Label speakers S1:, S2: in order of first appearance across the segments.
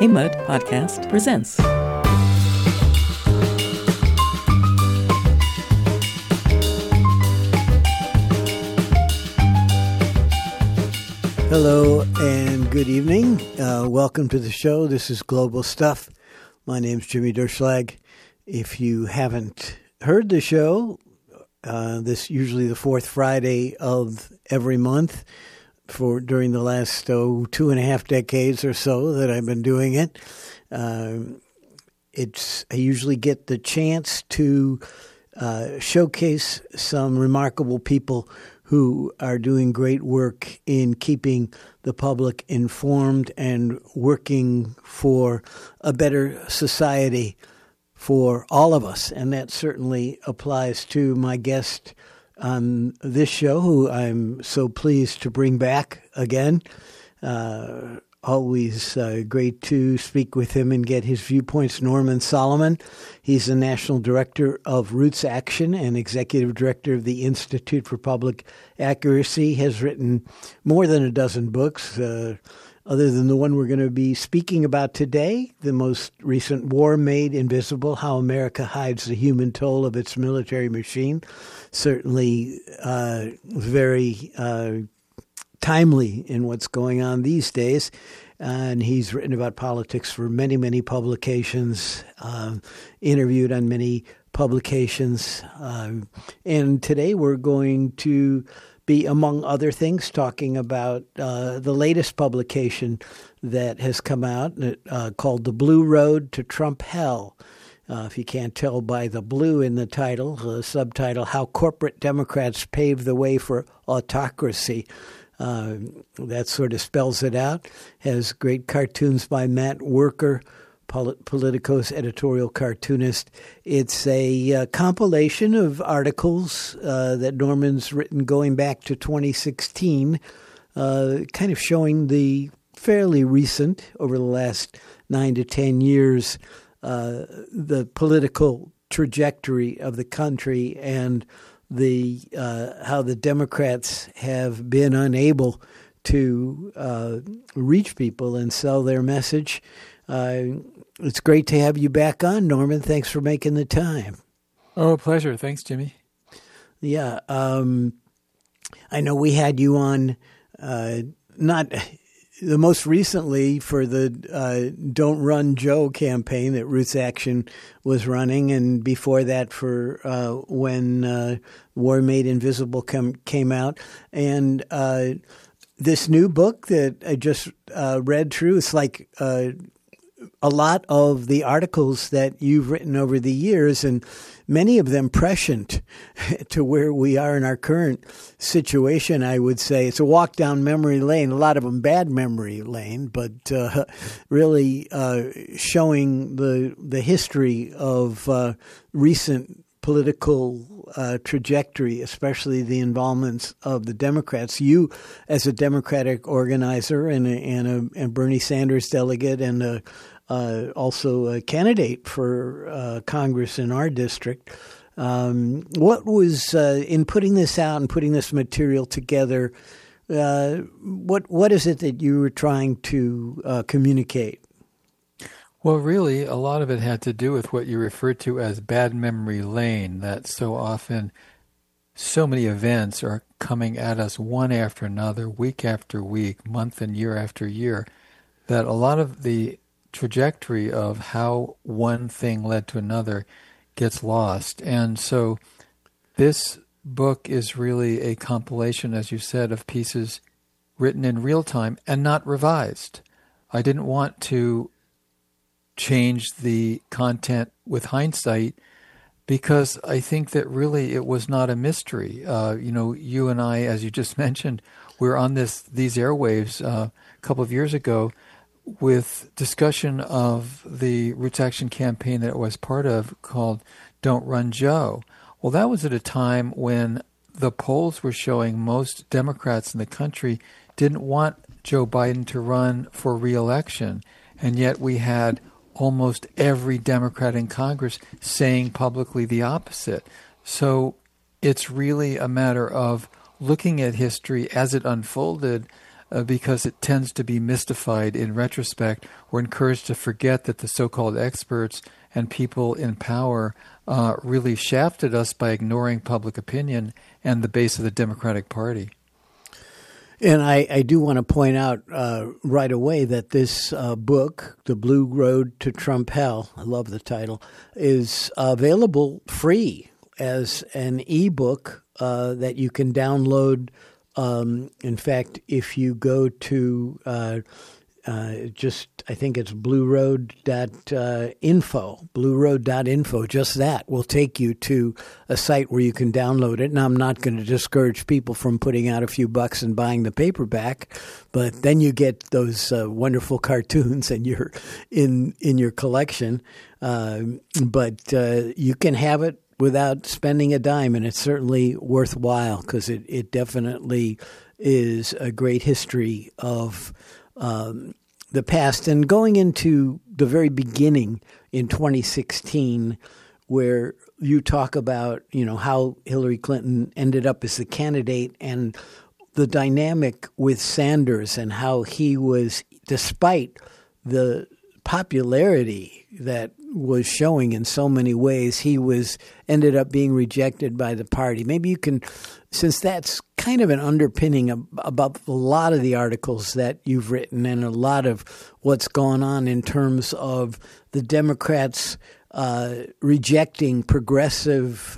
S1: KMUD Podcast presents.
S2: Hello and good evening. Welcome to the show. This is Global Stuff. My name's Jimmy Durschlag. If you haven't heard the show, this usually the fourth Friday of every month during the last 2.5 decades or so that I've been doing it. I usually get the chance to showcase some remarkable people who are doing great work in keeping the public informed and working for a better society for all of us. And that certainly applies to my guest on this show, who I'm so pleased to bring back again. Always great to speak with him and get his viewpoints. Norman Solomon. He's the National Director of Roots Action and Executive Director of the Institute for Public Accuracy. Has written more than a dozen books, other than the one we're going to be speaking about today, the most recent, War Made Invisible, How America Hides the Human Toll of Its Military Machine. Certainly very timely in what's going on these days. And he's written about politics for many, many publications, interviewed on many publications. And today we're going to be, among other things, talking about the latest publication that has come out called The Blue Road to Trump Hell. If you can't tell by the blue in the title, the subtitle, How Corporate Democrats Pave the Way for Autocracy. That sort of spells it out. Has great cartoons by Matt Worker, Politico's editorial cartoonist. It's a compilation of articles that Norman's written going back to 2016, kind of showing the fairly recent, over the last 9 to 10 years, the political trajectory of the country and how the Democrats have been unable to reach people and sell their message. It's great to have you back on, Norman. Thanks for making the time.
S3: Oh, a pleasure. Thanks, Jimmy.
S2: Yeah. I know we had you on not the most recently for the Don't Run Joe campaign that Roots Action was running, and before that for when War Made Invisible came out. And this new book that I just read through, it's like a lot of the articles that you've written over the years, and many of them prescient to where we are in our current situation, I would say. It's a walk down memory lane, a lot of them bad memory lane, but really showing the history of recent political trajectory, especially the involvements of the Democrats. You, as a Democratic organizer and a Bernie Sanders delegate and also a candidate for Congress in our district. What was in putting this out and putting this material together? What is it that you were trying to communicate?
S3: Well, really, a lot of it had to do with what you referred to as bad memory lane, that so often so many events are coming at us one after another, week after week, month and year after year, that a lot of the trajectory of how one thing led to another gets lost. And so this book is really a compilation, as you said, of pieces written in real time and not revised. I didn't want to change the content with hindsight because I think that really it was not a mystery. You and I, as you just mentioned, we're on these airwaves a couple of years ago with discussion of the Roots Action campaign that it was part of called Don't Run Joe. Well, that was at a time when the polls were showing most Democrats in the country didn't want Joe Biden to run for re-election, and yet we had almost every Democrat in Congress saying publicly the opposite. So it's really a matter of looking at history as it unfolded because it tends to be mystified in retrospect. We're encouraged to forget that the so-called experts and people in power really shafted us by ignoring public opinion and the base of the Democratic Party.
S2: And I do want to point out right away that this book, The Blue Road to Trump Hell, I love the title, is available free as an ebook that you can download. In fact, if you go to I think it's blueroad.info, just that will take you to a site where you can download it. And I'm not going to discourage people from putting out a few bucks and buying the paperback, but then you get those wonderful cartoons and you're in your collection. But you can have it without spending a dime, and it's certainly worthwhile because it definitely is a great history of the past. And going into the very beginning in 2016, where you talk about, how Hillary Clinton ended up as the candidate and the dynamic with Sanders and how he was, despite the popularity that was showing in so many ways, he ended up being rejected by the party. Maybe you can, since that's kind of an underpinning about a lot of the articles that you've written and a lot of what's going on in terms of the Democrats rejecting progressive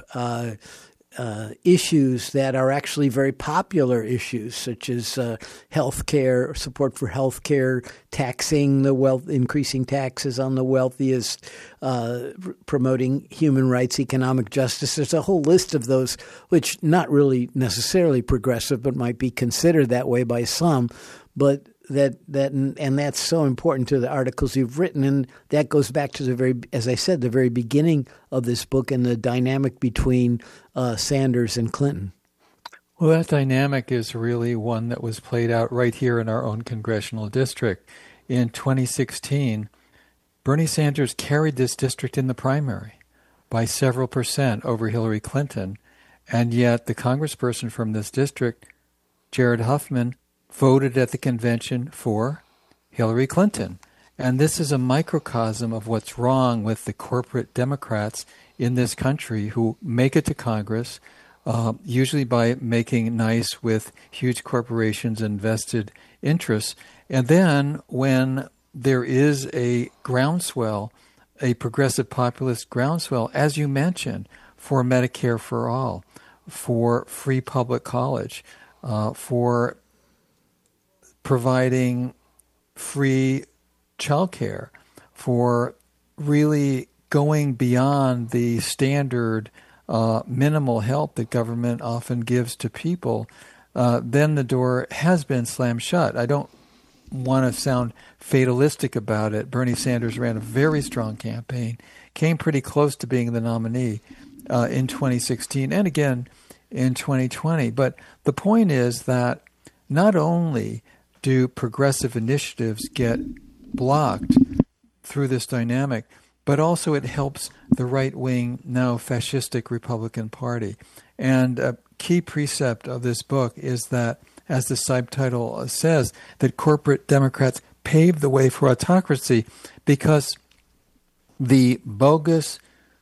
S2: issues that are actually very popular issues, such as health care, support for health care, taxing the wealth, increasing taxes on the wealthiest, promoting human rights, economic justice. There's a whole list of those, which not really necessarily progressive, but might be considered that way by some. But that's so important to the articles you've written, and that goes back to the very beginning of this book and the dynamic between Sanders and Clinton.
S3: Well, that dynamic is really one that was played out right here in our own congressional district. In 2016, Bernie Sanders carried this district in the primary by several percent over Hillary Clinton, and yet the congressperson from this district, Jared Huffman, voted at the convention for Hillary Clinton. And this is a microcosm of what's wrong with the corporate Democrats in this country who make it to Congress, usually by making nice with huge corporations and vested interests. And then when there is a groundswell, a progressive populist groundswell, as you mentioned, for Medicare for all, for free public college, for providing free childcare, for really going beyond the standard minimal help that government often gives to people, then the door has been slammed shut. I don't want to sound fatalistic about it. Bernie Sanders ran a very strong campaign, came pretty close to being the nominee in 2016 and again in 2020. But the point is that not only do progressive initiatives get blocked through this dynamic, but also it helps the right-wing, now fascistic Republican Party. And a key precept of this book is that, as the subtitle says, that corporate Democrats paved the way for autocracy because the bogus,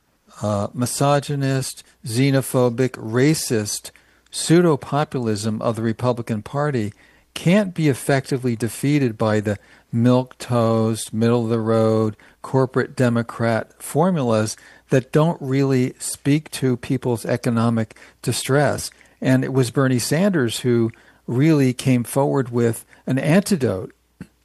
S3: misogynist, xenophobic, racist pseudo-populism of the Republican Party can't be effectively defeated by the milquetoast, middle-of-the-road, corporate Democrat formulas that don't really speak to people's economic distress. And it was Bernie Sanders who really came forward with an antidote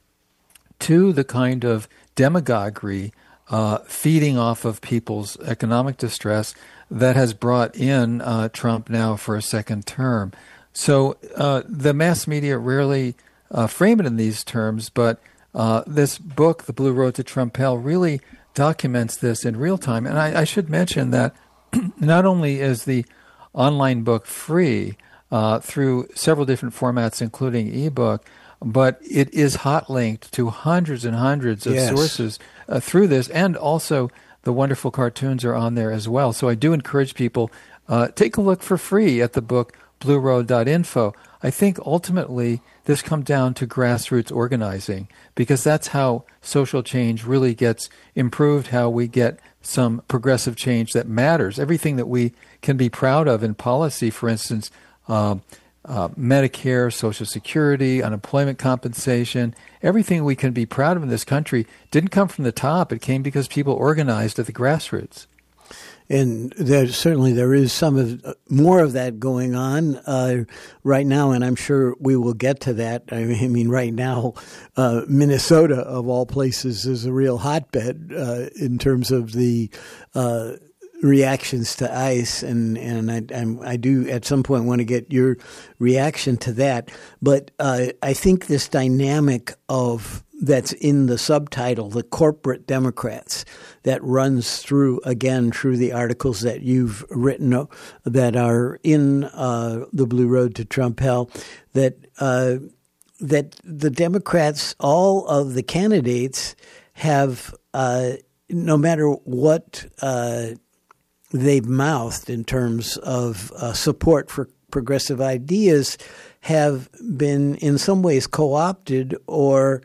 S3: to the kind of demagoguery feeding off of people's economic distress that has brought in Trump now for a second term. So the mass media rarely frame it in these terms, but this book, The Blue Road to Trump Hell, really documents this in real time. And I should mention that not only is the online book free through several different formats, including ebook, but it is hot linked to hundreds and hundreds of sources through this, and also the wonderful cartoons are on there as well. So I do encourage people, take a look for free at the book, blueroad.info. I think ultimately this comes down to grassroots organizing, because that's how social change really gets improved, how we get some progressive change that matters. Everything that we can be proud of in policy, for instance, Medicare, Social Security, unemployment compensation, everything we can be proud of in this country didn't come from the top. It came because people organized at the grassroots.
S2: And there is more of that going on right now, and I'm sure we will get to that. I mean, right now, Minnesota, of all places, is a real hotbed in terms of the reactions to ICE, and I do at some point want to get your reaction to that. But I think this dynamic of that's in the subtitle, the corporate Democrats, that runs through the articles that you've written that are in the Blue Road to Trump Hell, that the Democrats, all of the candidates, have no matter what they've mouthed in terms of support for progressive ideas, have been in some ways co-opted or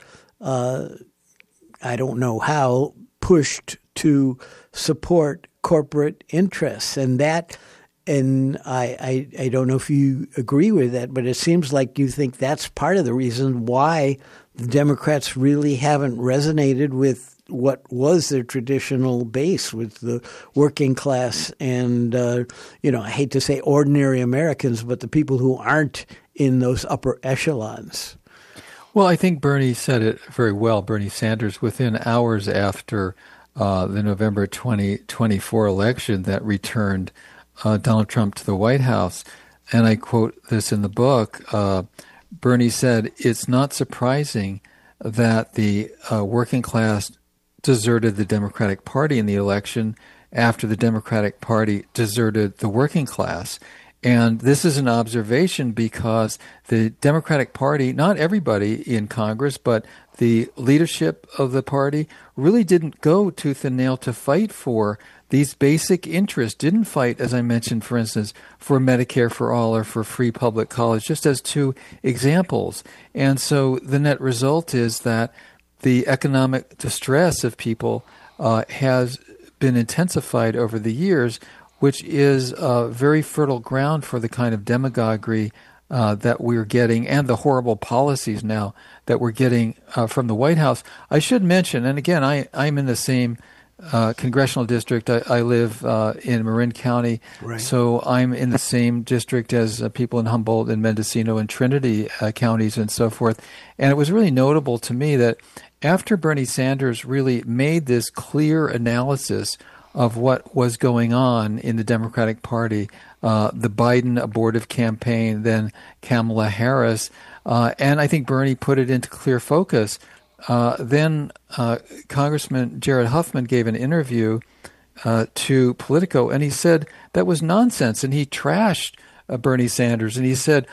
S2: I don't know how, pushed to support corporate interests. And I don't know if you agree with that, but it seems like you think that's part of the reason why the Democrats really haven't resonated with what was their traditional base, with the working class and, I hate to say ordinary Americans, but the people who aren't in those upper echelons.
S3: Well, I think Bernie said it very well, Bernie Sanders, within hours after the November 2024 election that returned Donald Trump to the White House. And I quote this in the book. Bernie said, "It's not surprising that the working class deserted the Democratic Party in the election after the Democratic Party deserted the working class." And this is an observation because the Democratic Party, not everybody in Congress, but the leadership of the party really didn't go tooth and nail to fight for these basic interests, didn't fight, as I mentioned, for instance, for Medicare for all or for free public college, just as two examples. And so the net result is that the economic distress of people has been intensified over the years, which is very fertile ground for the kind of demagoguery that we're getting and the horrible policies now that we're getting from the White House. I should mention, and again, I'm in the same congressional district. I live in Marin County,
S2: right.
S3: So I'm in the same district as people in Humboldt and Mendocino and Trinity counties and so forth. And it was really notable to me that after Bernie Sanders really made this clear analysis of what was going on in the Democratic Party, the Biden abortive campaign, then Kamala Harris, and I think Bernie put it into clear focus. Then Congressman Jared Huffman gave an interview to Politico, and he said that was nonsense, and he trashed Bernie Sanders, and he said,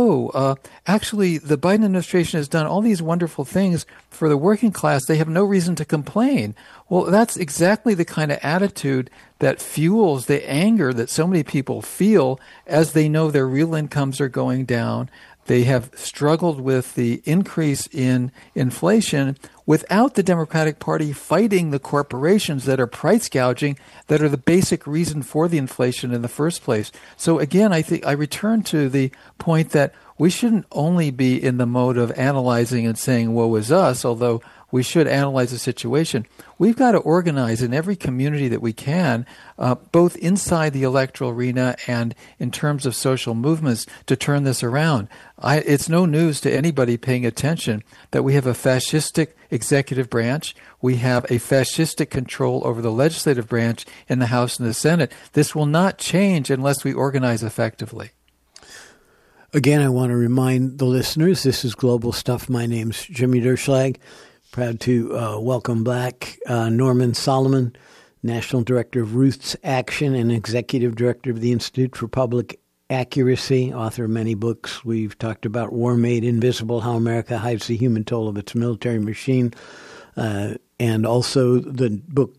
S3: actually, the Biden administration has done all these wonderful things for the working class. They have no reason to complain. Well, that's exactly the kind of attitude that fuels the anger that so many people feel as they know their real incomes are going down. They have struggled with the increase in inflation without the Democratic Party fighting the corporations that are price gouging, that are the basic reason for the inflation in the first place. So again, I think I return to the point that we shouldn't only be in the mode of analyzing and saying, woe is us, although we should analyze the situation. We've got to organize in every community that we can, both inside the electoral arena and in terms of social movements, to turn this around. It's no news to anybody paying attention that we have a fascistic executive branch. We have a fascistic control over the legislative branch in the House and the Senate. This will not change unless we organize effectively.
S2: Again, I want to remind the listeners, this is Global Stuff. My name's Jimmy Derschlag. Proud to welcome back Norman Solomon, National Director of Roots Action and Executive Director of the Institute for Public Accuracy, author of many books. We've talked about War Made Invisible, How America Hides the Human Toll of Its Military Machine, and also the book that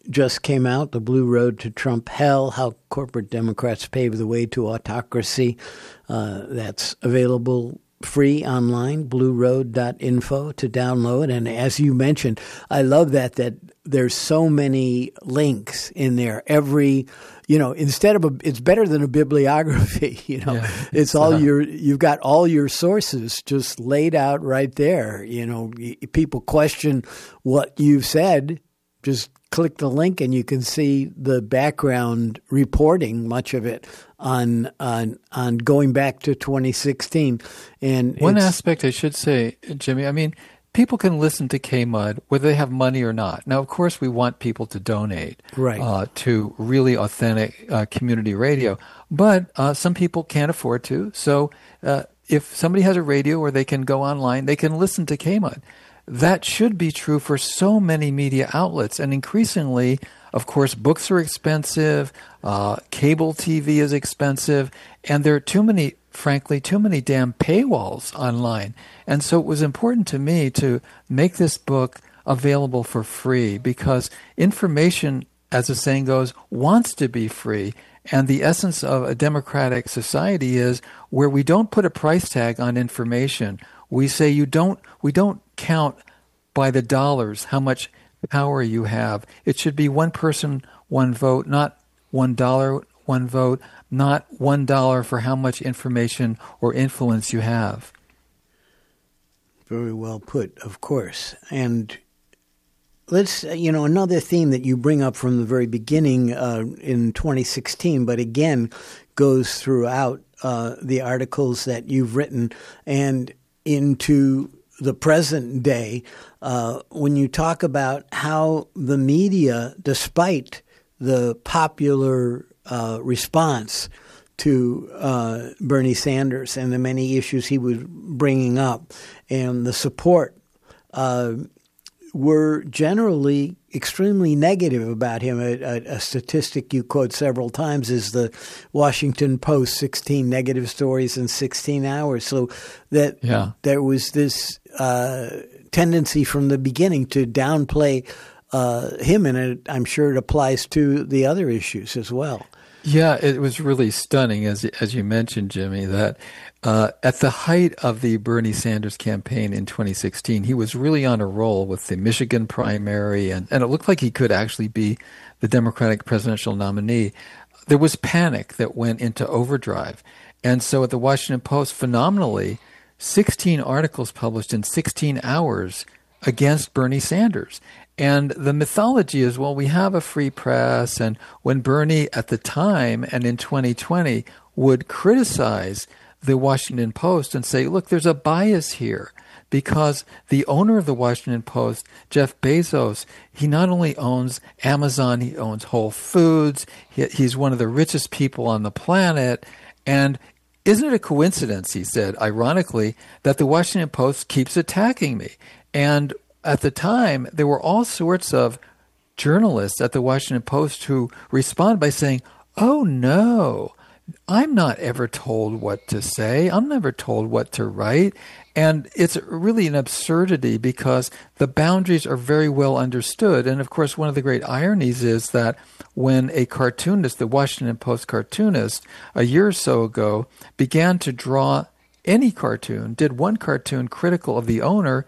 S2: just came out, The Blue Road to Trump Hell, How Corporate Democrats Pave the Way to Autocracy. That's available free online, blueroad.info to download. And as you mentioned, I love that there's so many links in there. Every, instead of it's better than a bibliography, it's all you've got all your sources just laid out right there. People question what you've said, just click the link and you can see the background reporting, much of it on going back to 2016. And
S3: one aspect I should say, Jimmy, people can listen to KMUD whether they have money or not. Now, of course, we want people to donate to really authentic community radio, but some people can't afford to. So if somebody has a radio where they can go online, they can listen to KMUD. That should be true for so many media outlets. And increasingly, of course, books are expensive, cable TV is expensive, and there are too many damn paywalls online. And so it was important to me to make this book available for free because information, as the saying goes, wants to be free. And the essence of a democratic society is where we don't put a price tag on information. We say we don't count by the dollars how much power you have. It should be one person, one vote, not $1, one vote, not $1 for how much information or influence you have.
S2: Very well put, of course. And let's, another theme that you bring up from the very beginning in 2016, but again goes throughout the articles that you've written and into the present day, when you talk about how the media, despite the popular response to Bernie Sanders and the many issues he was bringing up and the support, were generally extremely negative about him. A statistic you quote several times is the Washington Post, 16 negative stories in 16 hours. So that there was this tendency from the beginning to downplay him, and I'm sure it applies to the other issues as well.
S3: Yeah, it was really stunning, as you mentioned, Jimmy, that at the height of the Bernie Sanders campaign in 2016, he was really on a roll with the Michigan primary, and it looked like he could actually be the Democratic presidential nominee. There was panic that went into overdrive. And so at the Washington Post, phenomenally, 16 articles published in 16 hours against Bernie Sanders. And the mythology is, well, we have a free press, and when Bernie at the time and in 2020 would criticize the Washington Post and say, look, there's a bias here because the owner of the Washington Post, Jeff Bezos, he not only owns Amazon, he owns Whole Foods, he's one of the richest people on the planet, and isn't it a coincidence, he said, ironically, that the Washington Post keeps attacking me? And at the time, there were all sorts of journalists at the Washington Post who respond by saying, oh, no, I'm not ever told what to say. I'm never told what to write. And it's really an absurdity because the boundaries are very well understood. And, of course, one of the great ironies is that when a cartoonist, the Washington Post cartoonist, a year or so ago, began to draw any cartoon, did one cartoon critical of the owner,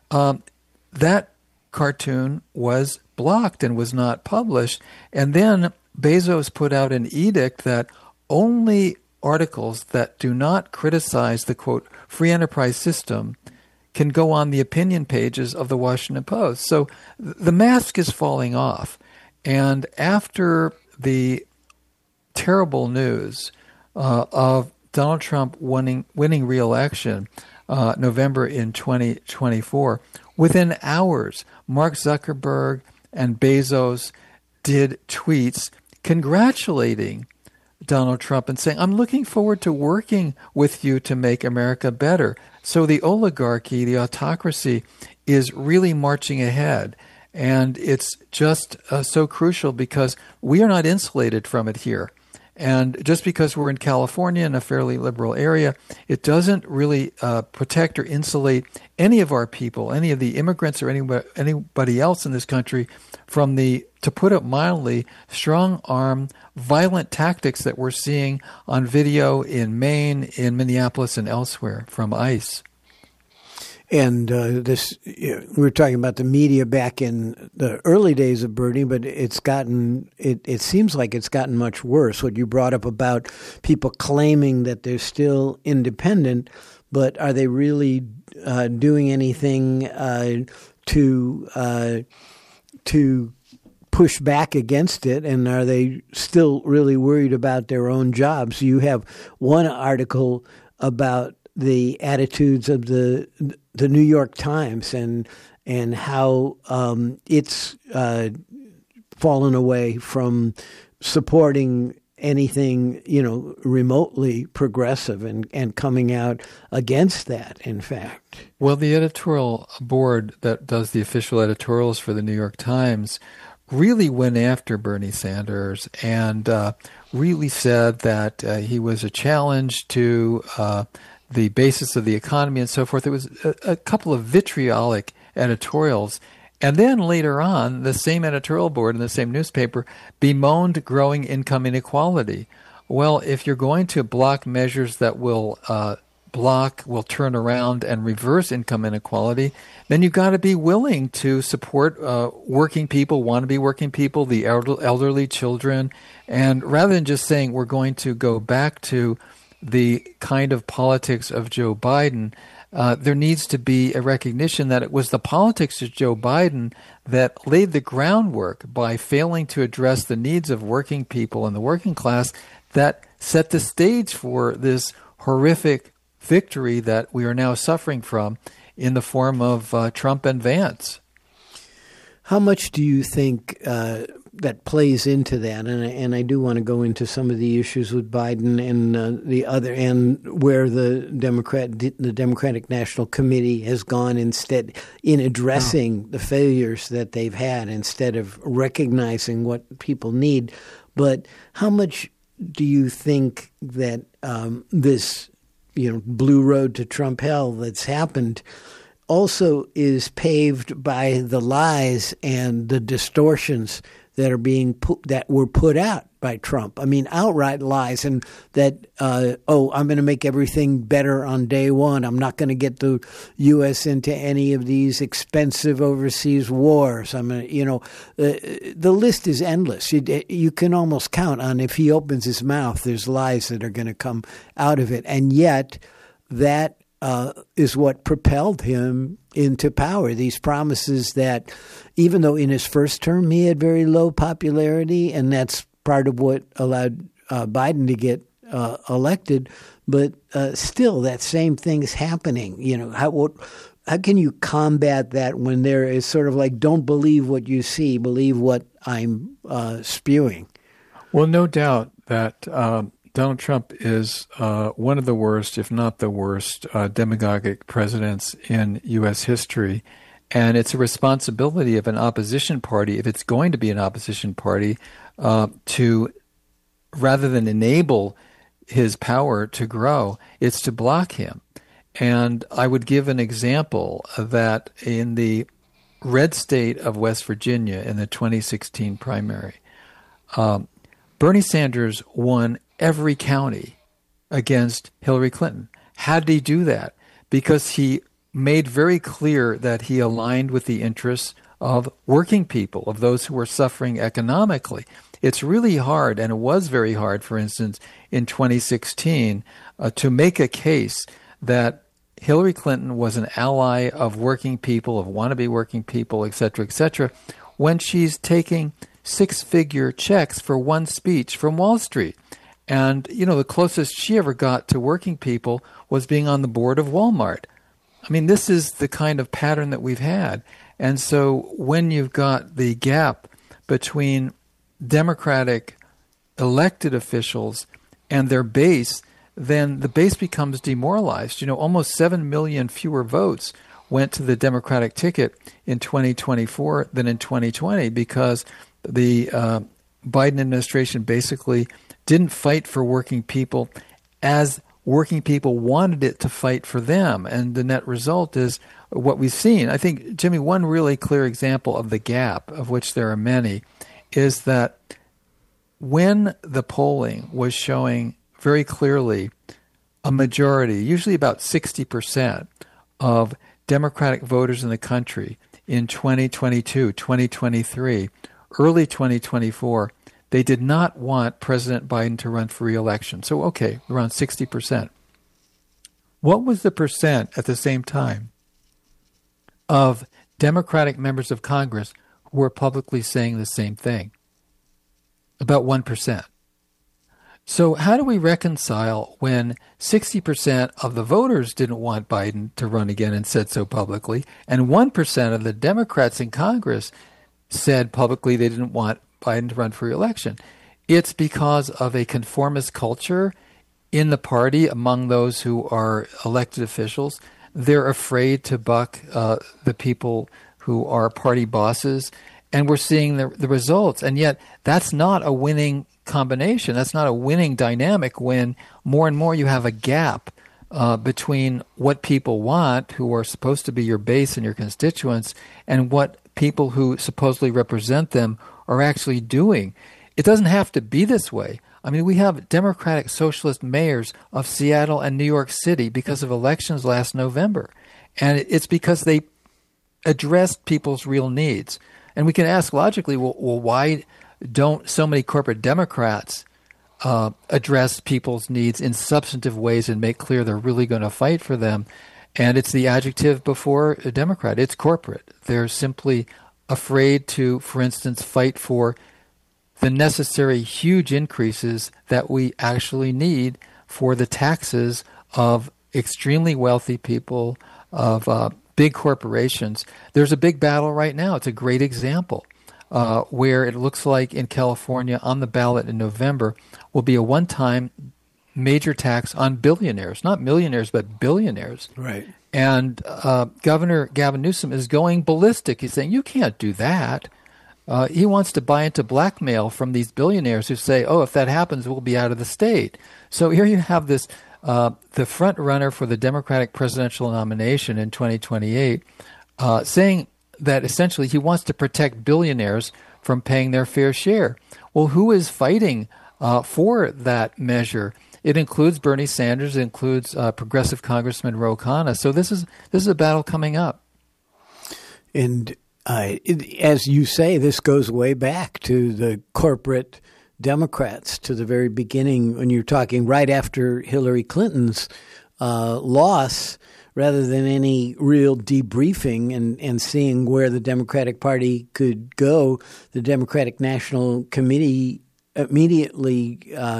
S3: that cartoon was blocked and was not published. And then Bezos put out an edict that only articles that do not criticize the, quote, free enterprise system can go on the opinion pages of the Washington Post. So the mask is falling off. And after the terrible news of Donald Trump winning re-election November in 2024, within hours, Mark Zuckerberg and Bezos did tweets congratulating Donald Trump and saying, I'm looking forward to working with you to make America better. So the oligarchy, the autocracy, is really marching ahead. And it's just so crucial because we are not insulated from it here. And just because we're in California in a fairly liberal area, it doesn't really protect or insulate any of our people, any of the immigrants or anybody else in this country from the, to put it mildly, strong-arm, violent tactics that we're seeing on video in Maine, in Minneapolis, and elsewhere from ICE.
S2: And we were talking about the media back in the early days of Bernie, but it seems like it's gotten much worse. What you brought up about people claiming that they're still independent, but are they really doing anything to push back against it? And are they still really worried about their own jobs? You have one article about the attitudes of the New York Times and how it's fallen away from supporting anything, remotely progressive and coming out against that, in fact.
S3: Well, the editorial board that does the official editorials for the New York Times really went after Bernie Sanders and really said that he was a challenge to the basis of the economy and so forth. It was a couple of vitriolic editorials. And then later on, the same editorial board in the same newspaper bemoaned growing income inequality. Well, if you're going to block measures that will turn around and reverse income inequality, then you've got to be willing to support working people, wannabe working people, the elderly, children. And rather than just saying we're going to go back to the kind of politics of Joe Biden, there needs to be a recognition that it was the politics of Joe Biden that laid the groundwork by failing to address the needs of working people and the working class that set the stage for this horrific victory that we are now suffering from in the form of Trump and Vance.
S2: How much do you think that plays into that? And I do want to go into some of the issues with Biden and the other, and where the Democratic National Committee has gone instead in addressing the failures that they've had instead of recognizing what people need. But how much do you think that this, blue road to Trump hell that's happened also is paved by the lies and the distortions that were put out by Trump? I mean, outright lies, and that I'm going to make everything better on day one. I'm not going to get the U.S. into any of these expensive overseas wars. The list is endless. You can almost count on, if he opens his mouth, there's lies that are going to come out of it, and yet that is what propelled him into power. These promises that, even though in his first term he had very low popularity, and that's part of what allowed Biden to get elected, but still that same thing is happening. How can you combat that when there is sort of like, don't believe what you see, believe what I'm spewing?
S3: Well, no doubt that Donald Trump is one of the worst, if not the worst, demagogic presidents in U.S. history. And it's a responsibility of an opposition party, if it's going to be an opposition party, to, rather than enable his power to grow, it's to block him. And I would give an example that in the red state of West Virginia in the 2016 primary, Bernie Sanders won every county against Hillary Clinton. How did he do that? Because he made very clear that he aligned with the interests of working people, of those who were suffering economically. It's really hard, and it was very hard, for instance, in 2016, to make a case that Hillary Clinton was an ally of working people, of wannabe working people, et cetera, when she's taking six-figure checks for one speech from Wall Street. And, the closest she ever got to working people was being on the board of Walmart. I mean, this is the kind of pattern that we've had. And so when you've got the gap between Democratic elected officials and their base, then the base becomes demoralized. Almost 7 million fewer votes went to the Democratic ticket in 2024 than in 2020 because the Biden administration basically didn't fight for working people as working people wanted it to fight for them. And the net result is what we've seen. I think, Jimmy, one really clear example of the gap, of which there are many, is that when the polling was showing very clearly a majority, usually about 60% of Democratic voters in the country in 2022, 2023, early 2024, they did not want President Biden to run for re-election. So, okay, around 60%. What was the percent at the same time of Democratic members of Congress who were publicly saying the same thing? About 1%. So how do we reconcile when 60% of the voters didn't want Biden to run again and said so publicly, and 1% of the Democrats in Congress said publicly they didn't want Biden to run for re-election? It's because of a conformist culture in the party among those who are elected officials. They're afraid to buck the people who are party bosses, and we're seeing the results. And yet that's not a winning combination. That's not a winning dynamic when more and more you have a gap between what people want, who are supposed to be your base and your constituents, and what people who supposedly represent them are actually doing. It doesn't have to be this way. I mean, we have Democratic Socialist mayors of Seattle and New York City because of elections last November. And it's because they addressed people's real needs. And we can ask logically, well, why don't so many corporate Democrats address people's needs in substantive ways and make clear they're really going to fight for them? And it's the adjective before a Democrat. It's corporate. They're simply afraid to, for instance, fight for the necessary huge increases that we actually need for the taxes of extremely wealthy people, of big corporations. There's a big battle right now. It's a great example where it looks like in California on the ballot in November will be a one-time major tax on billionaires, not millionaires, but billionaires.
S2: Right.
S3: And Governor Gavin Newsom is going ballistic. He's saying, you can't do that. He wants to buy into blackmail from these billionaires who say, oh, if that happens, we'll be out of the state. So here you have this, the front runner for the Democratic presidential nomination in 2028 saying that essentially he wants to protect billionaires from paying their fair share. Well, who is fighting for that measure? It includes Bernie Sanders. It includes progressive Congressman Ro Khanna. So this is a battle coming up.
S2: And as you say, this goes way back to the corporate Democrats, to the very beginning when you're talking right after Hillary Clinton's loss, rather than any real debriefing and seeing where the Democratic Party could go. The Democratic National Committee immediately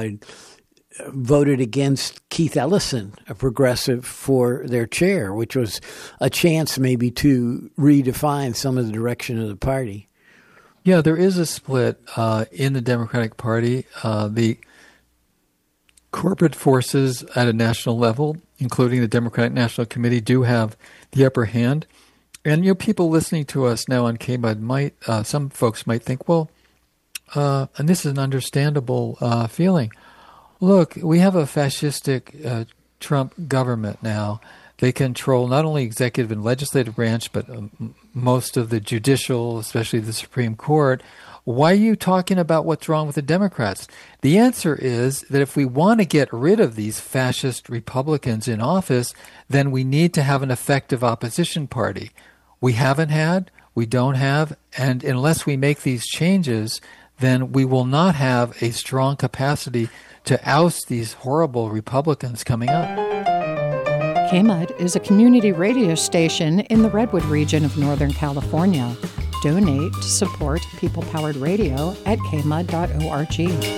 S2: voted against Keith Ellison, a progressive, for their chair, which was a chance maybe to redefine some of the direction of the party.
S3: Yeah, there is a split in the Democratic Party. The corporate forces at a national level, including the Democratic National Committee, do have the upper hand. And people listening to us now on KMUD might, some folks might think, well, and this is an understandable feeling. Look, we have a fascistic Trump government now. They control not only executive and legislative branch, but most of the judicial, especially the Supreme Court. Why are you talking about what's wrong with the Democrats? The answer is that if we want to get rid of these fascist Republicans in office, then we need to have an effective opposition party. We haven't had, we don't have, and unless we make these changes, then we will not have a strong capacity to oust these horrible Republicans coming up.
S4: KMUD is a community radio station in the Redwood region of Northern California. Donate to support people-powered radio at kmud.org.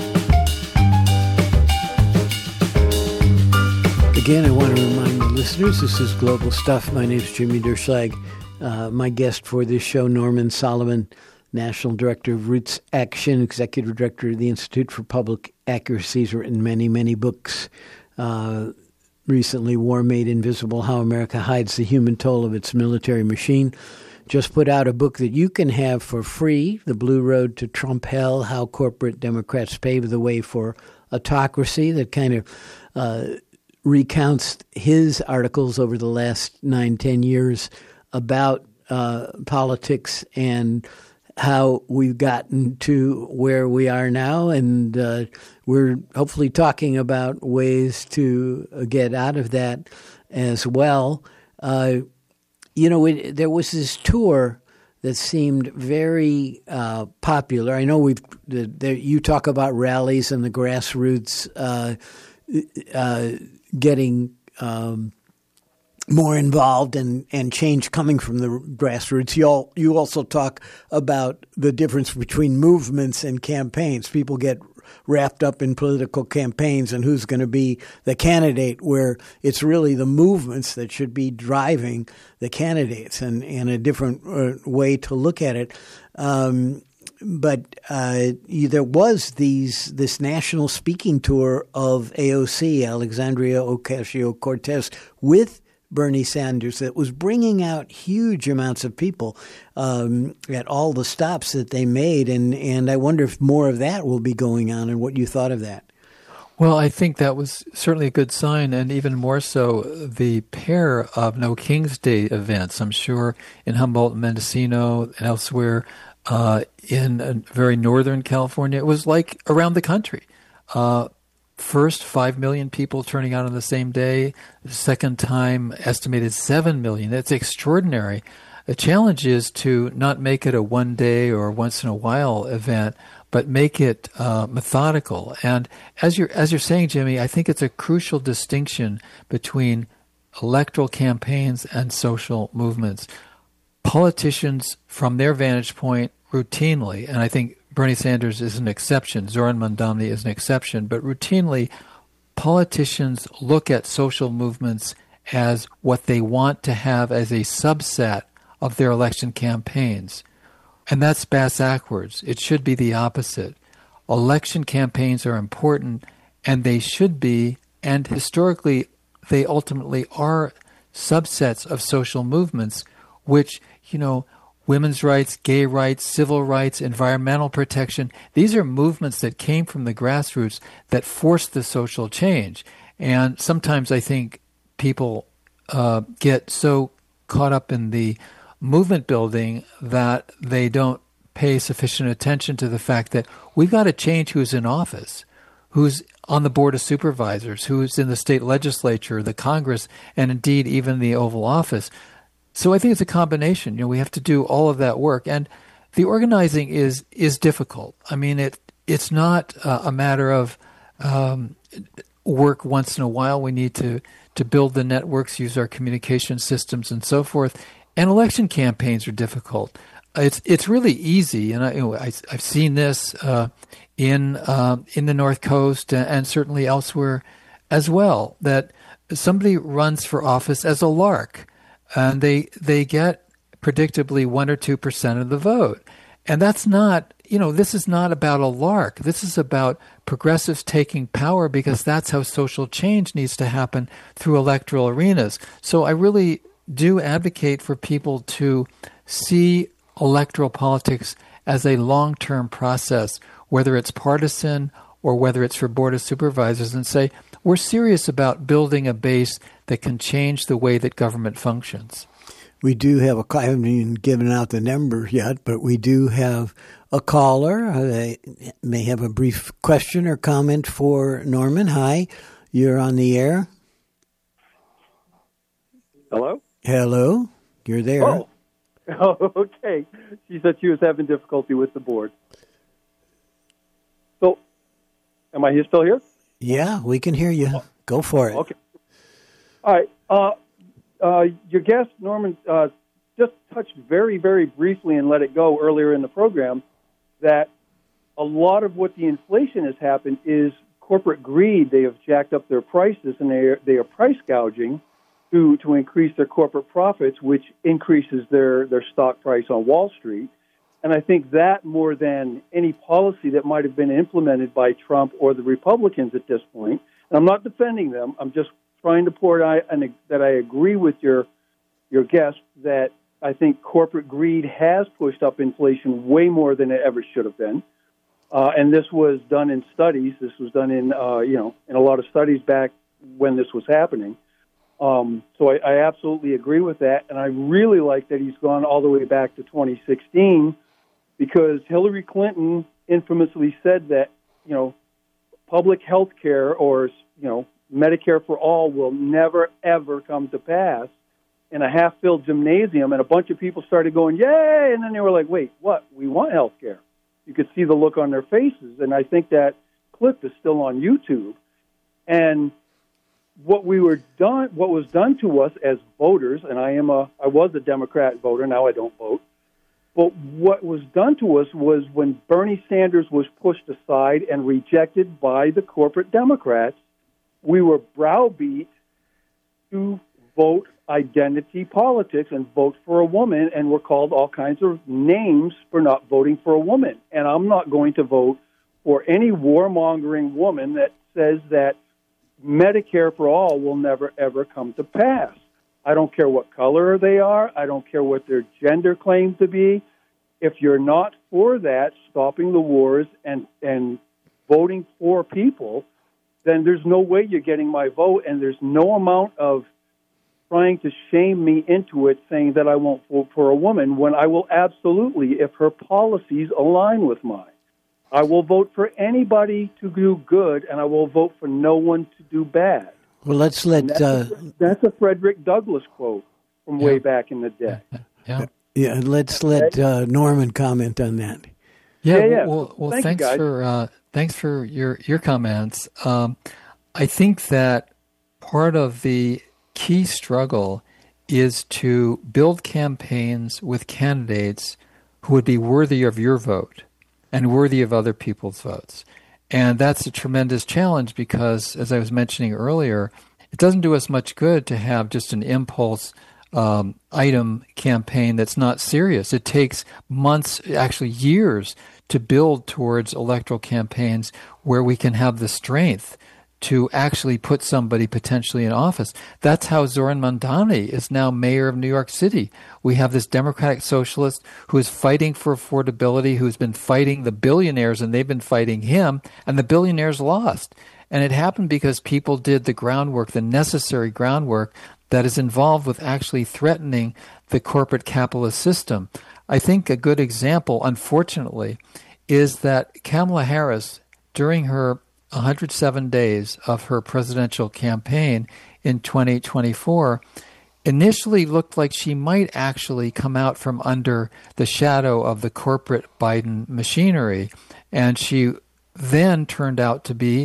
S2: Again, I want to remind the listeners, this is Global Stuff. My name is Jimmy Dershlag. My guest for this show, Norman Solomon, National Director of Roots Action, Executive Director of the Institute for Public Accuracy. He's written many, many books. Recently, War Made Invisible, How America Hides the Human Toll of Its Military Machine. Just put out a book that you can have for free, The Blue Road to Trump Hell, How Corporate Democrats Pave the Way for Autocracy that kind of recounts his articles over the last 9-10 years about politics and how we've gotten to where we are now. And we're hopefully talking about ways to get out of that as well. There was this tour that seemed very popular. I know you talk about rallies and the grassroots getting more involved and change coming from the grassroots. You also talk about the difference between movements and campaigns. People get wrapped up in political campaigns and who's going to be the candidate, where it's really the movements that should be driving the candidates, and a different way to look at it. But there was this national speaking tour of AOC, Alexandria Ocasio-Cortez, with Bernie Sanders, that was bringing out huge amounts of people at all the stops that they made. And I wonder if more of that will be going on and what you thought of that.
S3: Well, I think that was certainly a good sign, and even more so the pair of No King's Day events, I'm sure, in Humboldt, Mendocino, and elsewhere in very northern California. It was like around the country. First, 5 million people turning out on the same day. The second time, estimated 7 million. That's extraordinary. The challenge is to not make it a one-day or once-in-a-while event, but make it methodical. And as you're saying, Jimmy, I think it's a crucial distinction between electoral campaigns and social movements. Politicians, from their vantage point, routinely, and I think Bernie Sanders is an exception, Zoran Mandamni is an exception, but routinely politicians look at social movements as what they want to have as a subset of their election campaigns. And that's backwards. It should be the opposite. Election campaigns are important, and they should be, and historically they ultimately are, subsets of social movements, which, women's rights, gay rights, civil rights, environmental protection. These are movements that came from the grassroots that forced the social change. And sometimes I think people get so caught up in the movement building that they don't pay sufficient attention to the fact that we've got to change who's in office, who's on the Board of Supervisors, who's in the state legislature, the Congress, and indeed even the Oval Office. So I think it's a combination. We have to do all of that work, and the organizing is difficult. I mean, it's not a matter of work once in a while. We need to build the networks, use our communication systems, and so forth. And election campaigns are difficult. It's really easy, and I've seen this in the North Coast and certainly elsewhere as well, that somebody runs for office as a lark. And they get predictably 1 or 2% of the vote. And that's not, this is not about a lark. This is about progressives taking power, because that's how social change needs to happen through electoral arenas. So I really do advocate for people to see electoral politics as a long-term process, whether it's partisan or whether it's for Board of Supervisors, and say, we're serious about building a base that can change the way that government functions.
S2: We do have I haven't even given out the number yet, but we do have a caller. They may have a brief question or comment for Norman. Hi, you're on the air.
S5: Hello?
S2: Hello, you're there.
S5: Oh, okay. She said she was having difficulty with the board. So, am I still here?
S2: Yeah, we can hear you. Go for it.
S5: Okay. All right. Your guest, Norman, just touched very, very briefly and let it go earlier in the program that a lot of what the inflation has happened is corporate greed. They have jacked up their prices, and they are price gouging to increase their corporate profits, which increases their stock price on Wall Street. And I think that, more than any policy that might have been implemented by Trump or the Republicans at this point, and I'm not defending them, I'm just trying to pour it out, and that I agree with your guest that I think corporate greed has pushed up inflation way more than it ever should have been. And this was done in studies. This was done in, in a lot of studies back when this was happening. So I absolutely agree with that. And I really like that he's gone all the way back to 2016, because Hillary Clinton infamously said that, public health care or, Medicare for all will never, ever come to pass in a half-filled gymnasium. And a bunch of people started going, yay! And then they were like, wait, what? We want health care. You could see the look on their faces. And I think that clip is still on YouTube. And what was done to us as voters, and I was a Democrat voter, now I don't vote, but what was done to us was when Bernie Sanders was pushed aside and rejected by the corporate Democrats, we were browbeat to vote identity politics and vote for a woman, and we're called all kinds of names for not voting for a woman. And I'm not going to vote for any warmongering woman that says that Medicare for all will never, ever come to pass. I don't care what color they are. I don't care what their gender claims to be. If you're not for that, stopping the wars and voting for people, then there's no way you're getting my vote, and there's no amount of trying to shame me into it, saying that I won't vote for a woman, when I will absolutely, if her policies align with mine. I will vote for anybody to do good, and I will vote for no one to do bad.
S2: Well, let's let...
S5: That's a Frederick Douglass quote from way back in the day.
S2: Yeah, let's let Norman comment on that.
S5: Yeah.
S3: Well,
S5: thanks
S3: for your comments. I think that part of the key struggle is to build campaigns with candidates who would be worthy of your vote and worthy of other people's votes. And that's a tremendous challenge because, as I was mentioning earlier, it doesn't do us much good to have just an impulse item campaign that's not serious. It takes months, actually years, to build towards electoral campaigns where we can have the strength to actually put somebody potentially in office. That's how Zoran Mandani is now mayor of New York City. We have this democratic socialist who is fighting for affordability, who's been fighting the billionaires, and they've been fighting him, and the billionaires lost. And it happened because people did the groundwork, the necessary groundwork that is involved with actually threatening the corporate capitalist system. I think a good example, unfortunately, is that Kamala Harris, during her 107 days of her presidential campaign in 2024, initially looked like she might actually come out from under the shadow of the corporate Biden machinery. And she then turned out to be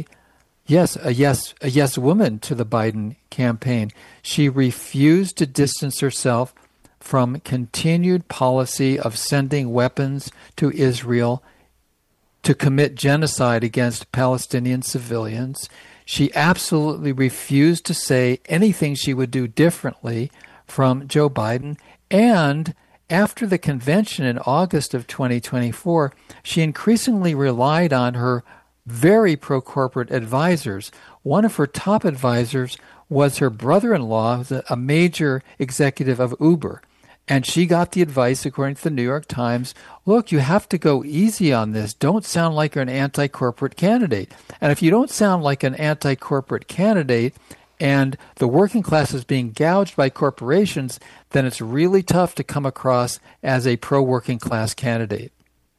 S3: a yes woman to the Biden campaign. She refused to distance herself from continued policy of sending weapons to Israel to commit genocide against Palestinian civilians. She absolutely refused to say anything she would do differently from Joe Biden. And after the convention in August of 2024, she increasingly relied on her very pro-corporate advisors. One of her top advisors was her brother-in-law, a major executive of Uber. And she got the advice, according to the New York Times, look, you have to go easy on this. Don't sound like you're an anti-corporate candidate. And if you don't sound like an anti-corporate candidate and the working class is being gouged by corporations, then it's really tough to come across as a pro-working class candidate.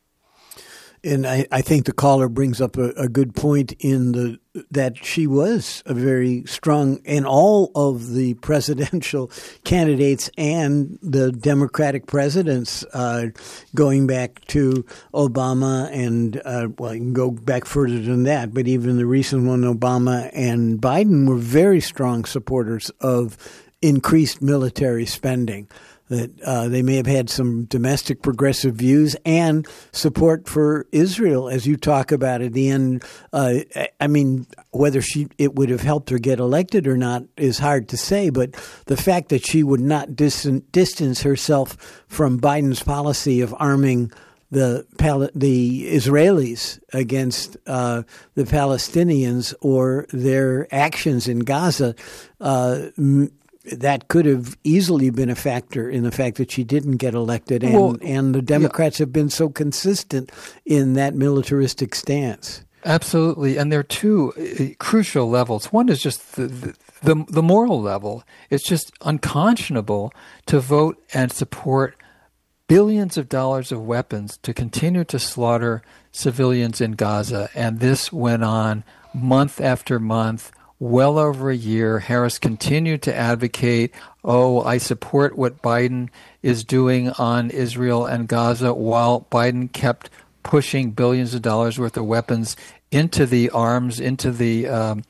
S2: And I think the caller brings up a good point in that she was a very strong, and all of the presidential candidates and the Democratic presidents going back to Obama and, you can go back further than that, but even the recent one, Obama and Biden, were very strong supporters of increased military spending. That they may have had some domestic progressive views and support for Israel, as you talk about at the end. Whether it would have helped her get elected or not is hard to say, but the fact that she would not distance herself from Biden's policy of arming the Israelis against the Palestinians or their actions in Gaza that could have easily been a factor in the fact that she didn't get elected, and the Democrats have been so consistent in that militaristic stance.
S3: Absolutely, and there are two crucial levels. One is just the moral level. It's just unconscionable to vote and support billions of dollars of weapons to continue to slaughter civilians in Gaza, and this went on month after month. Well over a year, Harris continued to advocate, I support what Biden is doing on Israel and Gaza, while Biden kept pushing billions of dollars worth of weapons into the arms, into the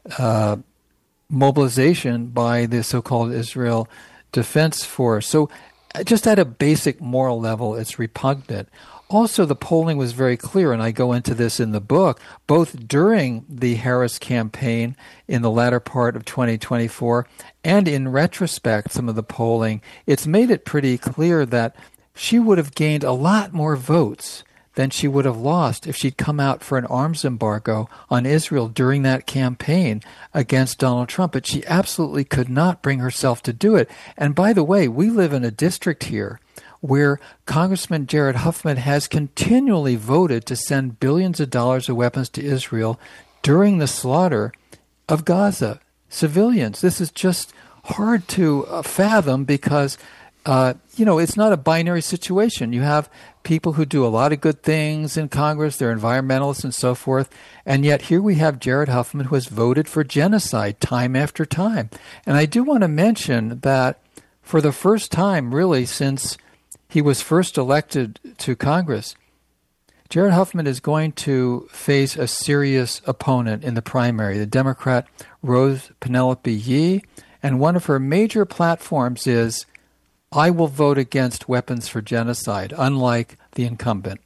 S3: mobilization by the so-called Israel Defense Force. So just at a basic moral level, it's repugnant. Also, the polling was very clear, and I go into this in the book, both during the Harris campaign in the latter part of 2024 and in retrospect, some of the polling, it's made it pretty clear that she would have gained a lot more votes than she would have lost if she'd come out for an arms embargo on Israel during that campaign against Donald Trump. But she absolutely could not bring herself to do it. And by the way, we live in a district here where Congressman Jared Huffman has continually voted to send billions of dollars of weapons to Israel during the slaughter of Gaza civilians. This is just hard to fathom because, it's not a binary situation. You have people who do a lot of good things in Congress, they're environmentalists and so forth, and yet here we have Jared Huffman who has voted for genocide time after time. And I do want to mention that for the first time, really, since he was first elected to Congress, Jared Huffman is going to face a serious opponent in the primary, the Democrat Rose Penelope Yee, and one of her major platforms is, I will vote against weapons for genocide, unlike the incumbent.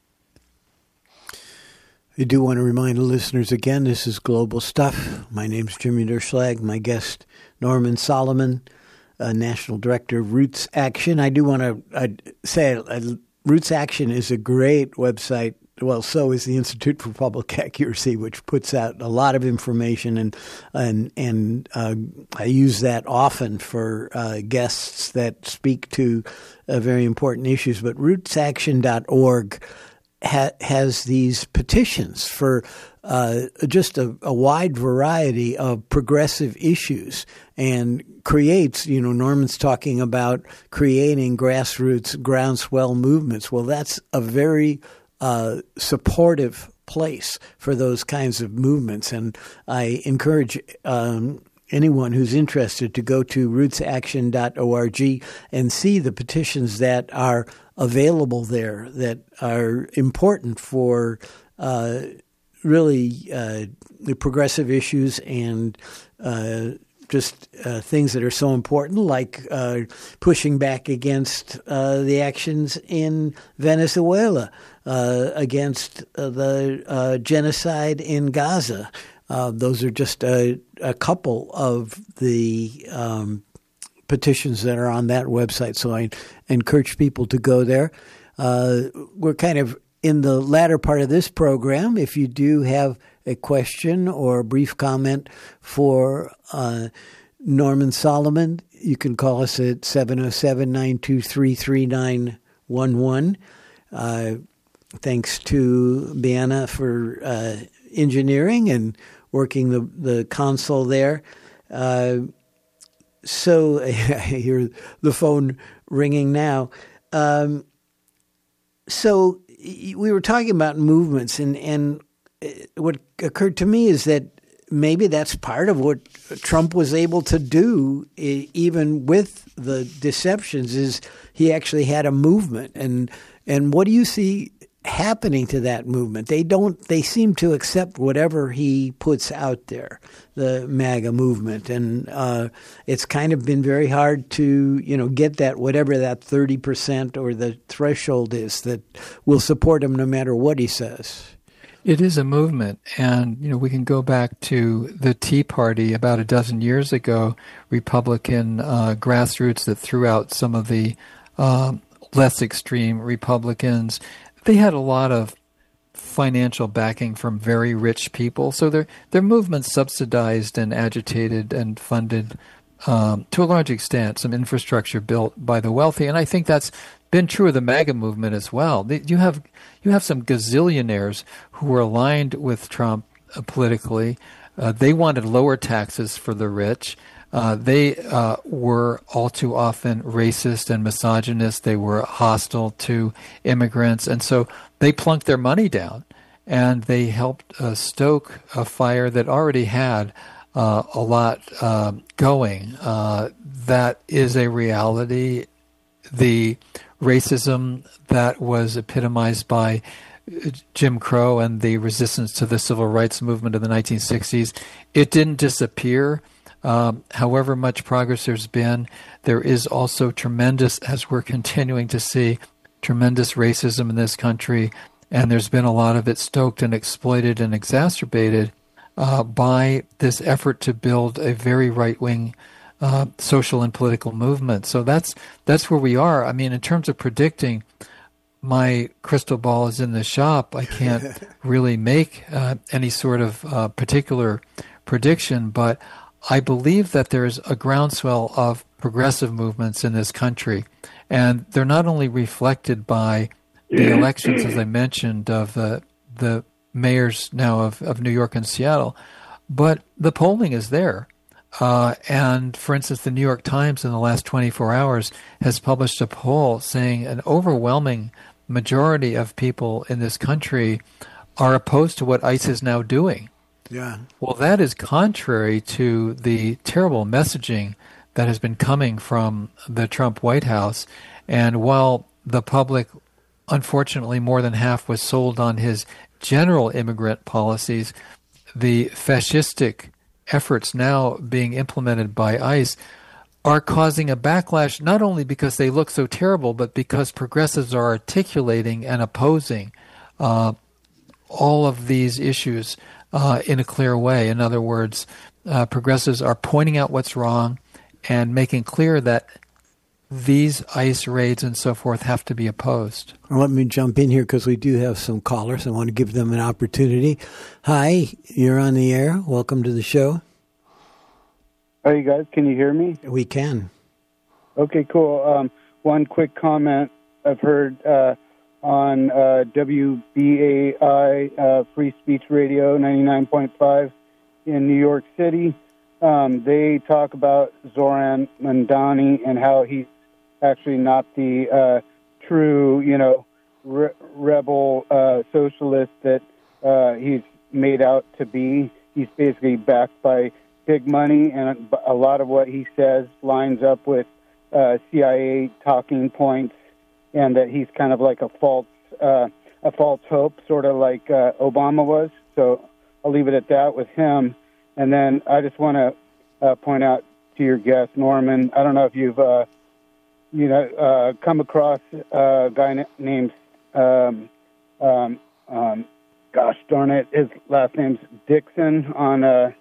S2: I do want to remind the listeners again, this is Global Stuff. My name's Jimmy Derschlag. My guest, Norman Solomon, National Director of Roots Action. I do want to say Roots Action is a great website. Well, so is the Institute for Public Accuracy, which puts out a lot of information, and I use that often for guests that speak to very important issues. But rootsaction.org has these petitions for just a wide variety of progressive issues, and creates, Norman's talking about creating grassroots groundswell movements. Well, that's a very supportive place for those kinds of movements. And I encourage anyone who's interested to go to rootsaction.org and see the petitions that are available there that are important for really the progressive issues and just things that are so important, like pushing back against the actions in Venezuela, against the genocide in Gaza. Those are just a couple of the petitions that are on that website. So I encourage people to go there. We're kind of in the latter part of this program. If you do have a question or a brief comment for Norman Solomon, you can call us at 707-923-3911. Thanks to Bianna for engineering and working the console there. So I hear the phone ringing now. So we were talking about movements, and what occurred to me is that maybe that's part of what Trump was able to do, even with the deceptions, is he actually had a movement. And what do you see happening to that movement? They seem to accept whatever he puts out there, the MAGA movement. And it's kind of been very hard to, get that, whatever that 30% or the threshold is that will support him no matter what he says.
S3: It is a movement, and we can go back to the Tea Party about a dozen years ago, Republican grassroots that threw out some of the less extreme Republicans. They had a lot of financial backing from very rich people, so their movements subsidized and agitated and funded to a large extent, some infrastructure built by the wealthy, and I think that's been true of the MAGA movement as well. You have some gazillionaires who were aligned with Trump politically. They wanted lower taxes for the rich. They were all too often racist and misogynist. They were hostile to immigrants, and so they plunked their money down, and they helped stoke a fire that already had a lot going. That is a reality. The racism that was epitomized by Jim Crow and the resistance to the civil rights movement of the 1960s, it didn't disappear. However much progress there's been, there is also tremendous, as we're continuing to see, tremendous racism in this country, and there's been a lot of it stoked and exploited and exacerbated by this effort to build a very right-wing social and political movement. So that's where we are. I mean, in terms of predicting, my crystal ball is in the shop. I can't really make any sort of particular prediction, but I believe that there's a groundswell of progressive movements in this country, and they're not only reflected by the elections, as I mentioned, of the mayors now of New York and Seattle, but the polling is there. And for instance, the New York Times in the last 24 hours has published a poll saying an overwhelming majority of people in this country are opposed to what ICE is now doing.
S2: Yeah.
S3: Well, that is contrary to the terrible messaging that has been coming from the Trump White House. And while the public, unfortunately, more than half was sold on his general immigrant policies, the fascistic efforts now being implemented by ICE are causing a backlash, not only because they look so terrible, but because progressives are articulating and opposing all of these issues in a clear way. In other words, progressives are pointing out what's wrong and making clear that these ICE raids and so forth have to be opposed.
S2: Well, let me jump in here because we do have some callers. I want to give them an opportunity. Hi, you're on the air. Welcome to the show.
S6: Hi, you guys. Can you hear me?
S2: We can.
S6: Okay, cool. One quick comment I've heard on WBAI Free Speech Radio 99.5 in New York City. They talk about Zoran Mandani and how he's actually not the true, rebel socialist that he's made out to be. He's basically backed by big money, and a lot of what he says lines up with CIA talking points, and that he's kind of like a false hope, sort of like Obama was. So I'll leave it at that with him. And then I just want to point out to your guest, Norman, I don't know if you've come across a guy named gosh darn it, his last name's Dixon on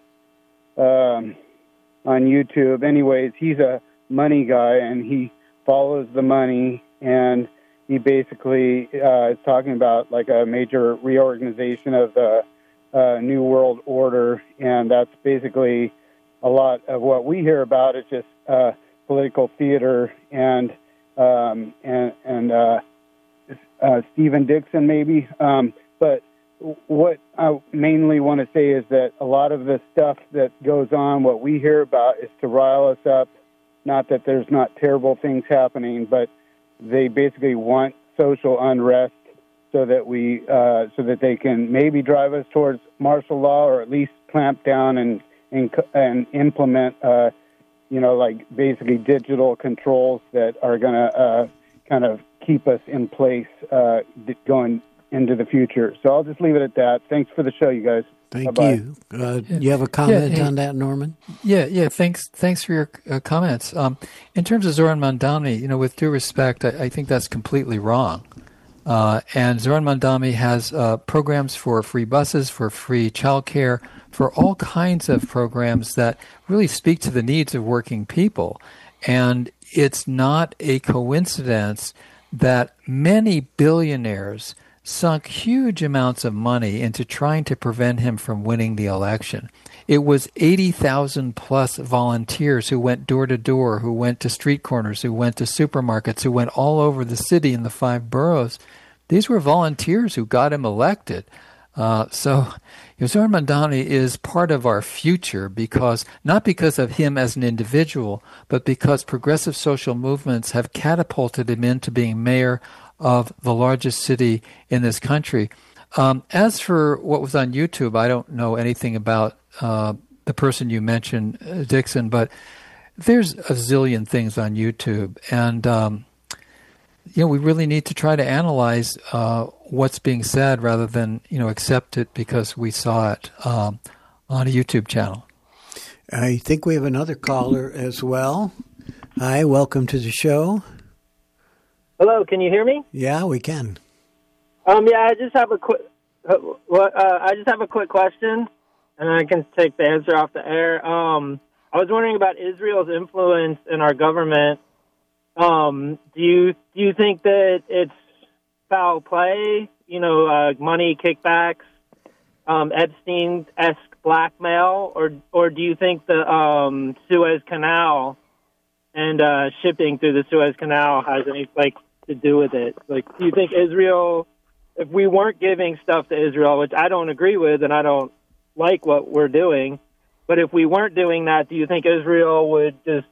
S6: YouTube. Anyways, he's a money guy, and he follows the money, and he basically is talking about like a major reorganization of the New World Order, and that's basically a lot of what we hear about. It's just political theater and Stephen Dixon maybe. But what I mainly want to say is that a lot of the stuff that goes on, what we hear about, is to rile us up. Not that there's not terrible things happening, but they basically want social unrest so that they can maybe drive us towards martial law, or at least clamp down and implement, like basically digital controls that are going to kind of keep us in place going into the future. So I'll just leave it at that. Thanks for the show, you guys.
S2: Thank
S6: Bye-bye.
S2: you. You have a comment on that, Norman?
S3: Yeah. Thanks for your comments. In terms of Zoran Mandani, with due respect, I think that's completely wrong. And Zoran Mandani has programs for free buses, for free childcare, for all kinds of programs that really speak to the needs of working people. And it's not a coincidence that many billionaires sunk huge amounts of money into trying to prevent him from winning the election. It was 80,000 plus volunteers who went door to door, who went to street corners, who went to supermarkets, who went all over the city in the 5 boroughs. These were volunteers who got him elected. So Zoran Mandani is part of our future not because of him as an individual, but because progressive social movements have catapulted him into being mayor of the largest city in this country. As for what was on YouTube, I don't know anything about the person you mentioned, Dixon, but there's a zillion things on YouTube. And, we really need to try to analyze what's being said rather than, accept it because we saw it on a YouTube channel.
S2: I think we have another caller as well. Hi, welcome to the show.
S7: Hello, can you hear me?
S2: Yeah, we can.
S7: I just have a quick. I just have a quick question, and I can take the answer off the air. I was wondering about Israel's influence in our government. Do you think that it's foul play? Money kickbacks, Epstein-esque blackmail, or do you think the Suez Canal and shipping through the Suez Canal has any to do with it? Do you think Israel, if we weren't giving stuff to Israel, which I don't agree with and I don't like what we're doing, but if we weren't doing that, do you think Israel would just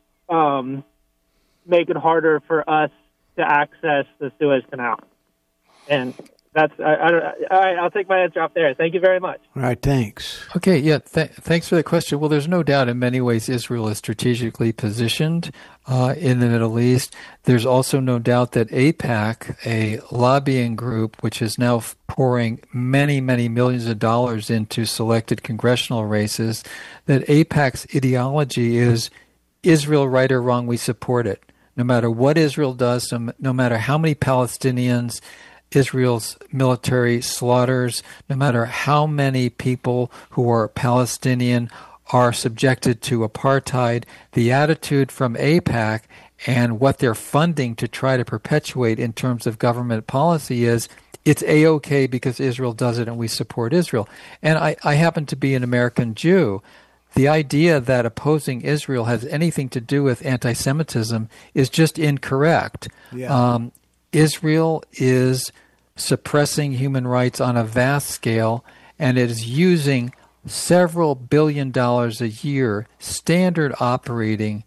S7: make it harder for us to access the Suez Canal? And that's all right, I'll take my answer off there. Thank you very much.
S2: All right, thanks.
S3: Okay, yeah, thanks for the question. Well, there's no doubt in many ways Israel is strategically positioned in the Middle East. There's also no doubt that AIPAC, a lobbying group which is now pouring many, many millions of dollars into selected congressional races, that AIPAC's ideology is Israel right or wrong, we support it. No matter what Israel does, no matter how many Palestinians Israel's military slaughters, no matter how many people who are Palestinian are subjected to apartheid, the attitude from AIPAC and what they're funding to try to perpetuate in terms of government policy is it's A-OK because Israel does it and we support Israel. And I happen to be an American Jew. The idea that opposing Israel has anything to do with anti-Semitism is just incorrect. Yeah. Israel is suppressing human rights on a vast scale, and it is using several $1 billion a year standard operating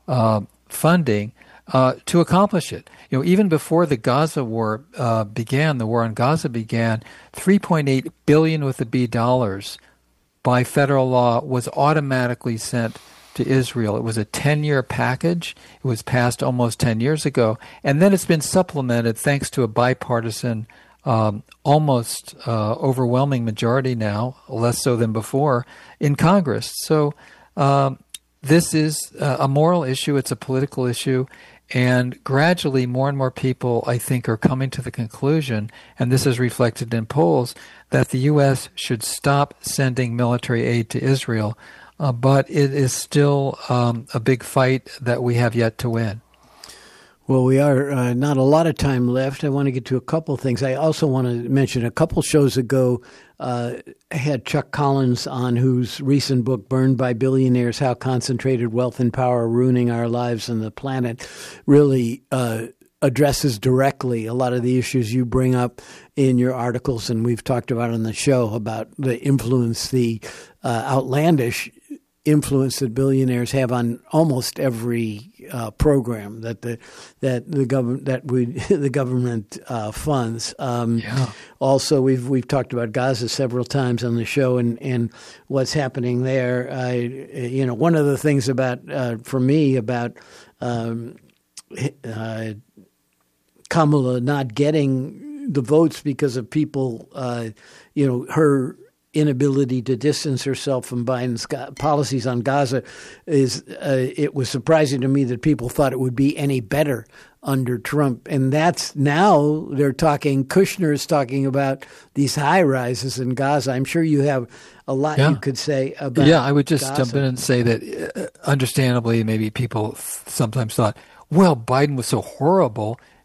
S3: funding to accomplish it. Even before the Gaza war began, the war on Gaza began, $3.8 billion with a B dollars by federal law was automatically sent to Israel. It was a 10-year package. It was passed almost 10 years ago. And then it's been supplemented thanks to a bipartisan, almost overwhelming majority now, less so than before, in Congress. So this is a moral issue. It's a political issue. And gradually, more and more people, I think, are coming to the conclusion, and this is reflected in polls, that the U.S. should stop sending military aid to Israel. But it is still a big fight that we have yet to win.
S2: Well, we are not a lot of time left. I want to get to a couple things. I also want to mention a couple shows ago, I had Chuck Collins on, whose recent book, Burned by Billionaires, How Concentrated Wealth and Power Are Ruining Our Lives and the Planet, really addresses directly a lot of the issues you bring up in your articles, and we've talked about on the show about the influence, the outlandish influence that billionaires have on almost every program that the government funds. Also, we've talked about Gaza several times on the show and what's happening there. One of the things about for me about Kamala not getting the votes because of people, her inability to distance herself from Biden's policies on Gaza is it was surprising to me that people thought it would be any better under Trump. And that's now they're talking, Kushner is talking about these high rises in Gaza. I'm sure you have a lot you could say about
S3: I would just
S2: Gaza.
S3: jump in and say that understandably maybe people sometimes thought, well, Biden was so horrible.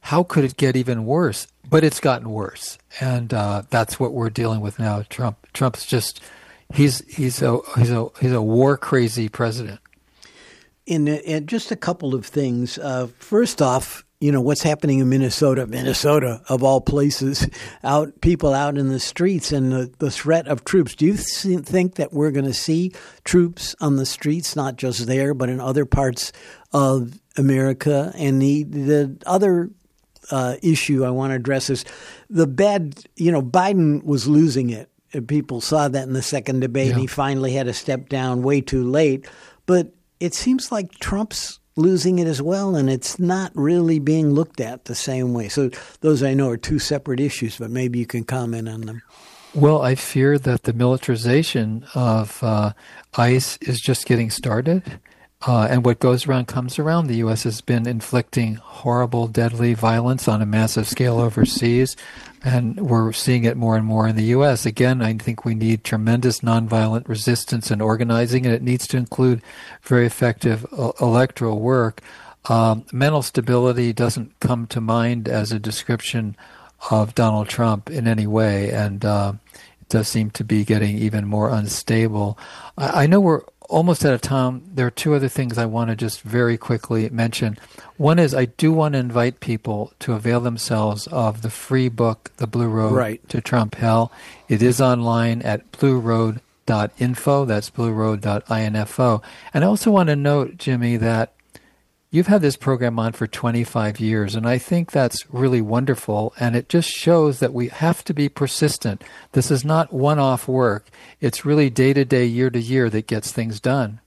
S3: how could it get even worse? But it's gotten worse, and that's what we're dealing with now. Trump's just he's a war crazy president.
S2: In just a couple of things. First off, what's happening in Minnesota of all places, people out in the streets, and the threat of troops. Do you think that we're going to see troops on the streets, not just there, but in other parts of America? And the other issue I want to address is Biden was losing it. People saw that in the second debate. Yeah. And he finally had to step down way too late. But it seems like Trump's losing it as well, and it's not really being looked at the same way. So those, I know, are two separate issues, but maybe you can comment on them.
S3: Well, I fear that the militarization of ICE is just getting started. And what goes around comes around. The U.S. has been inflicting horrible, deadly violence on a massive scale overseas, and we're seeing it more and more in the U.S. Again, I think we need tremendous nonviolent resistance and organizing, and it needs to include very effective electoral work. Mental stability doesn't come to mind as a description of Donald Trump in any way, and it does seem to be getting even more unstable. I know we're almost out of time. There are two other things I want to just very quickly mention. One is I do want to invite people to avail themselves of the free book, The Blue Road to Trump Hell. It is online at blueroad.info. That's blueroad.info. And I also want to note, Jimmy, that you've had this program on for 25 years, and I think that's really wonderful, and it just shows that we have to be persistent. This is not one-off work. It's really day-to-day, year-to-year that gets things done.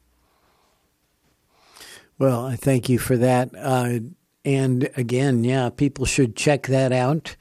S2: Well, I thank you for that. And again, people should check that out.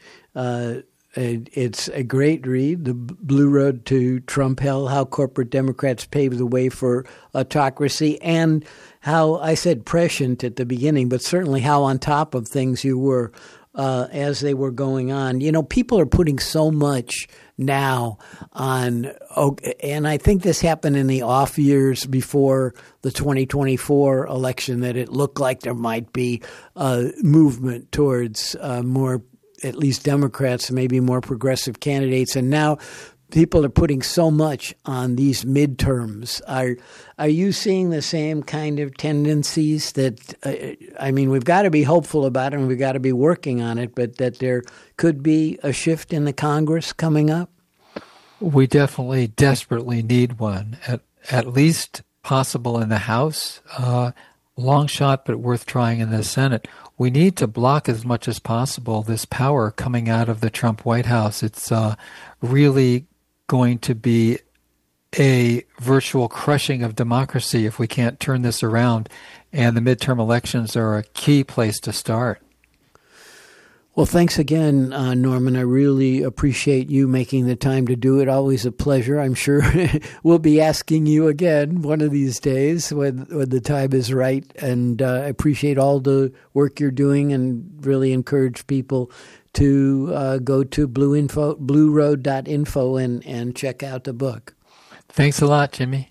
S2: It's a great read, The Blue Road to Trump Hell, How Corporate Democrats Paved the Way for Autocracy, and how, I said prescient at the beginning, but certainly how on top of things you were as they were going on. People are putting so much now on, and I think this happened in the off years before the 2024 election, that it looked like there might be a movement towards more, at least Democrats, maybe more progressive candidates. And now people are putting so much on these midterms. Are you seeing the same kind of tendencies that, we've got to be hopeful about it and we've got to be working on it, but that there could be a shift in the Congress coming up?
S3: We definitely desperately need one, at least possible in the House. Long shot, but worth trying in the Senate. We need to block as much as possible this power coming out of the Trump White House. It's really going to be a virtual crushing of democracy if we can't turn this around, and the midterm elections are a key place to start.
S2: Well, thanks again, Norman. I really appreciate you making the time to do it. Always a pleasure. I'm sure we'll be asking you again one of these days when the time is right. And I appreciate all the work you're doing, and really encourage people to go to blueroad.info and check out the book.
S3: Thanks a lot, Jimmy.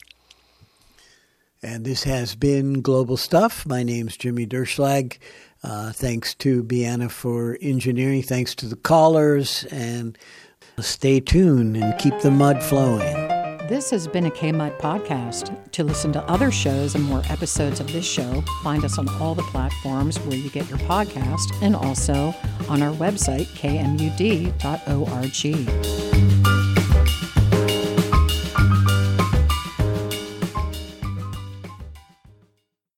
S2: And this has been Global Stuff. My name's Jimmy Derschlag. Thanks to Bianna for engineering. Thanks to the callers. And stay tuned and keep the mud flowing.
S4: This has been a KMUD podcast. To listen to other shows and more episodes of this show, find us on all the platforms where you get your podcast, and also on our website, kmud.org.